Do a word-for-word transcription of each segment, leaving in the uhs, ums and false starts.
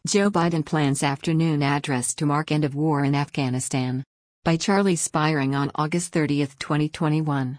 Joe Biden plans afternoon address to mark end of war in Afghanistan. By Charlie Spiring on August thirtieth, twenty twenty-one.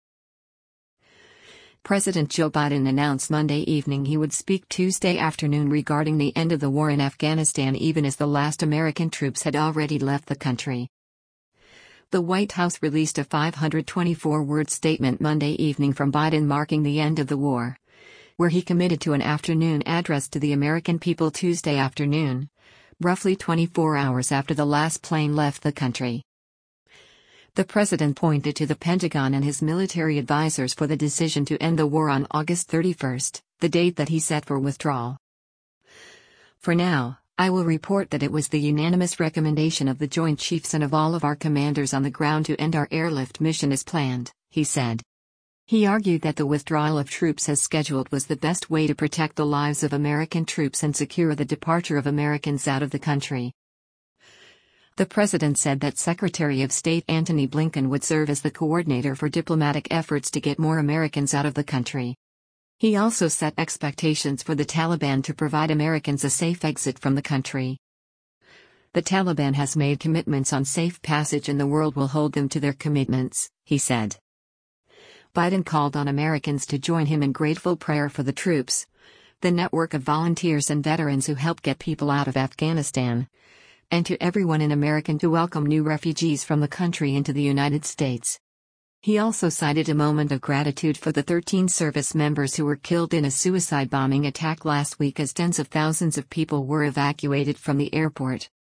President Joe Biden announced Monday evening he would speak Tuesday afternoon regarding the end of the war in Afghanistan, even as the last American troops had already left the country. The White House released a five hundred twenty-four word statement Monday evening from Biden marking the end of the war, where he committed to an afternoon address to the American people Tuesday afternoon, roughly twenty-four hours after the last plane left the country. The president pointed to the Pentagon and his military advisors for the decision to end the war on August thirty-first, the date that he set for withdrawal. For now, I will report that it was the unanimous recommendation of the Joint Chiefs and of all of our commanders on the ground to end our airlift mission as planned, he said. He argued that the withdrawal of troops as scheduled was the best way to protect the lives of American troops and secure the departure of Americans out of the country. The president said that Secretary of State Antony Blinken would serve as the coordinator for diplomatic efforts to get more Americans out of the country. He also set expectations for the Taliban to provide Americans a safe exit from the country. The Taliban has made commitments on safe passage and the world will hold them to their commitments, he said. Biden called on Americans to join him in grateful prayer for the troops, the network of volunteers and veterans who help get people out of Afghanistan, and to everyone in America to welcome new refugees from the country into the United States. He also cited a moment of gratitude for the thirteen service members who were killed in a suicide bombing attack last week as tens of thousands of people were evacuated from the airport.